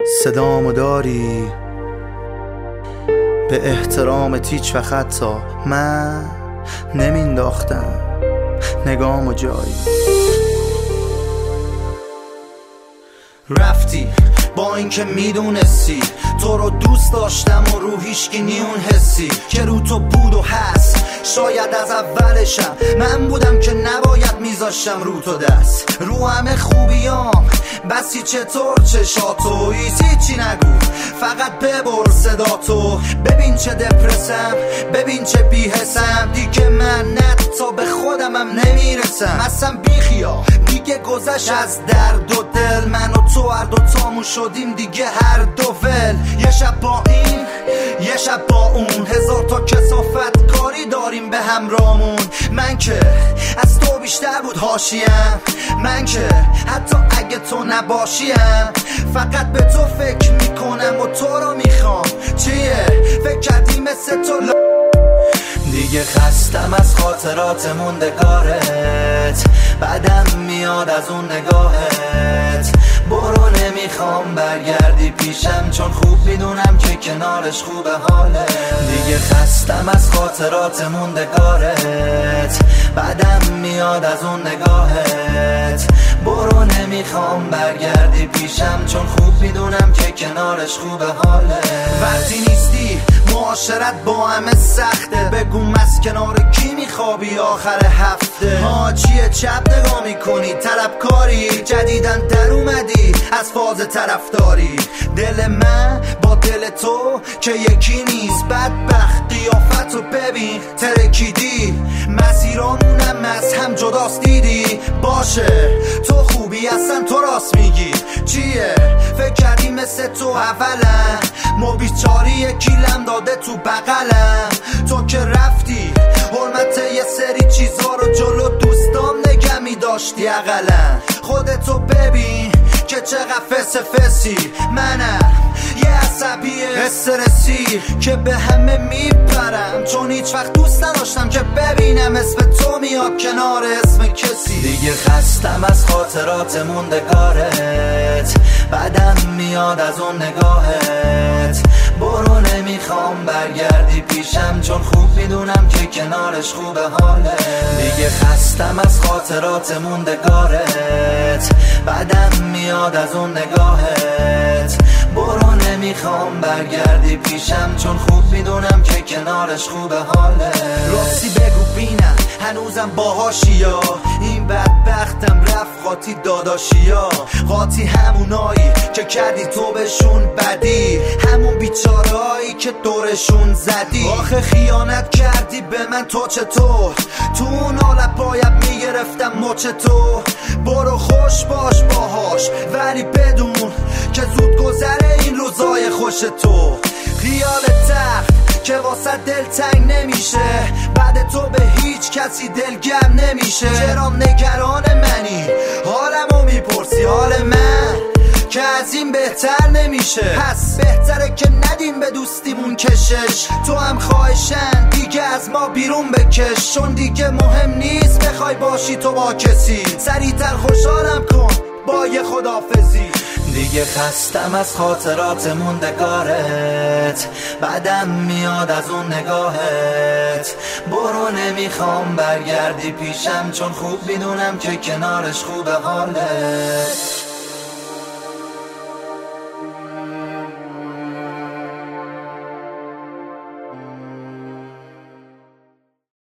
صدامو داری به احترامت هیچ وقت حتی من نمینداختم نگامو جایی. رفتی با اینکه میدونستی تو رو دوست داشتم و رو هیچکی نیون حسی که رو تو بود و هست. شاید از اولشم من بودم که نباید میذاشتم رو تو دست رو همه خوبیام بسی چطور چشاتو هیچی نگو فقط ببر صداتو. ببین چه دپرسم ببین چه بیحسم دیگه من تا به خودمم نمیرسم اصلا بیخیا دیگه گذشت از درد و دل. من و تو هر دو تامون شدیم دیگه هر دو ول. یه شب با این یه شب با اون هزار تا کثافت کاری داریم به همرامون. من که از تو بیشتر بود حاشیم من که حتی اگه تو نباشیم فقط به تو فکر میکنم و تو رو میخوام. چیه فکر کردی مثل تو دیگه خستم از خاطرات موندگارت بعدم میاد از اون نگاهت. برو نمیخوام برگردی پیشم چون خوب میدونم که کنارش خوبه حاله. دیگه خستم از خاطرات موندگارت بعدم میاد از اون نگاهت. برو نمیخوام برگردی پیشم چون خوب میدونم که کنارش خوبه حاله. وقتی نیستی معاشرت با همه سخته بگو از کنار کی میخوابی آخر هفته. چیه چپ نگاه میکنی طلبکاری جدیدن در اومدی از فاز طرفداری. دل من با دل تو که یکی نیست بدبخت قیافتو ببین ترکیدی مسیرامونم از هم جداست دیدی. باشه تو خوبی اصلا تو راست میگی. چیه فکر کردی مثل تو اولا ما بیچاری یکیلم داده تو بغلم. تو که رفتی حرمت یه سری چیزا رو جلو دوستام نگه میداشتی اقلا. خودتو ببین که چقدر فسی منم یه عصبی استرسی که به همه میپرم چون هیچ وقت دوست نداشتم که ببینم اسم تو میاد کنار اسم کسی. دیگه خستم از خاطرات موندگارت بعدم میاد از اون نگاهت. برو نمیخوام برگردی پیشم چون خوب میدونم که کنارش خوبه حاله. دیگه خستم از خاطرات موندگارت بعدم میاد از اون نگاهت. برو نمیخوام برگردی پیشم چون خوب میدونم که کنارش خوبه حاله. راستی بگو بینم هنوزم باهاشیا این بدبختم رفت قاطی داداشیا. قاطی همونایی که کردی تو بهشون بدی همون بیچارهایی که دورشون زدی. آخه خیانت کردی به من تو چطور تو اون حالت باید میگرفتم مچ تو. برو خوش باش باهاش ولی بدون که زود گذره این روزای خوش تو. خیال تخت که واسه دل تنگ نمیشه بعد تو به هیچ کسی دلگرم نمیشه. چرا نگران منی حالمو میپرسی حال من که از این بهتر نمیشه. پس بهتره که ندیم به دوستیمون کشش. تو هم خواهشن دیگه از ما بیرون بکش چون دیگه مهم نیست بخوای باشی تو با کسی. سریعتر خوشحالم کن با یه خداحافظی. دیگه خستم از خاطرات موندگارت بعدم میاد از اون نگاهت. برو نمیخوام برگردی پیشم چون خوب میدونم که کنارش خوبه حالت.